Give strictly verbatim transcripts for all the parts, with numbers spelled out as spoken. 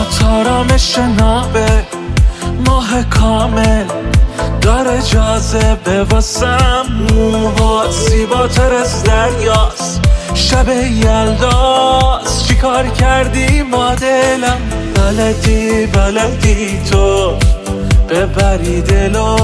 تارامش نابه ماه کامل داره جاذبه واسم، موهات زیباتر از دریاست، شب یلداست. چی کار کردی ما دلم؟ بلدی بلدی تو ببری دلو،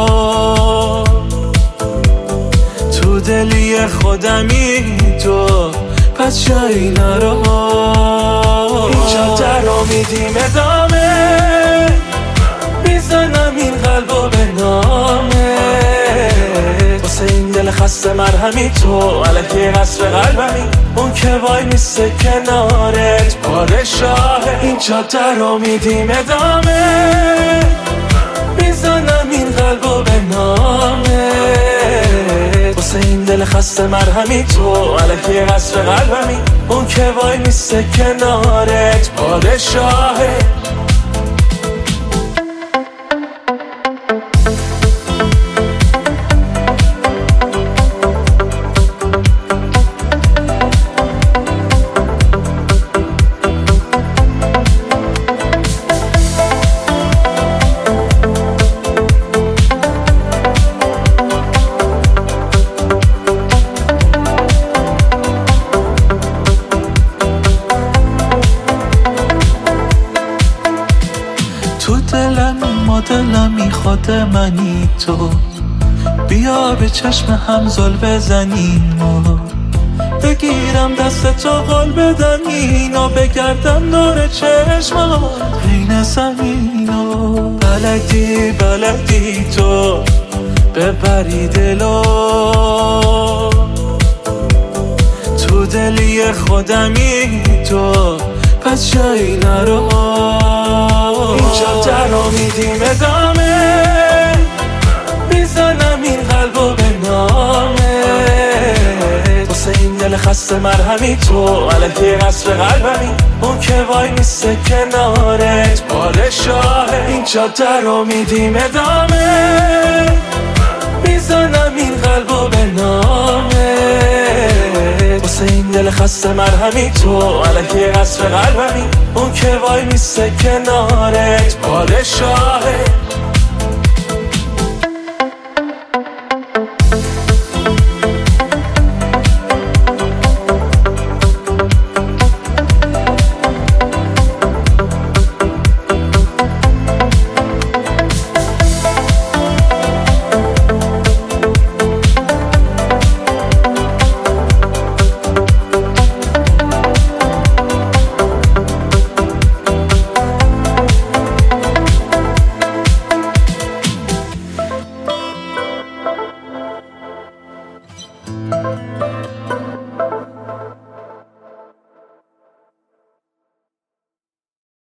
تو دلی خودمی تو، پس جایی نرو. اینجا در رو میدیم ادامه، میزنم این قلبو به نامه، واسه این دل خسته مرهمی تو، الکی قصر قلبمی، اون که وای میسته کنارت پادشاهه. اینجا در رو میدیم ادامه، میزنم این قلبو به نامه، واسه این دل خسته مرهمی تو، الکی قصر قلبمی، اون که وای میسته کنارت پادشاهه. تو دلم ما دلم میخواد منی تو، بیا به چشم هم زل بزنیم و بگیرم دست تو قول بدم اینو، بگردم دور چشمات بین زمین و بلدی بلدی تو ببری دلو، تو دلی خودمی تو، پس جایی نرو. اینجا در رو میدیم ادامه، میزنم این قلبو به نامه، واسه این دل خسته مرهمی تو، الکی قصر قلبمی، اون که وای میسته کنارت پادشاهه. اینجا در رو میدیم ادامه، میزنم این قلبو به نامه، واسه این دل خسته مرهمی تو، الکی قصر قلبمی، اون که وای میسته کنارت پادشاهه.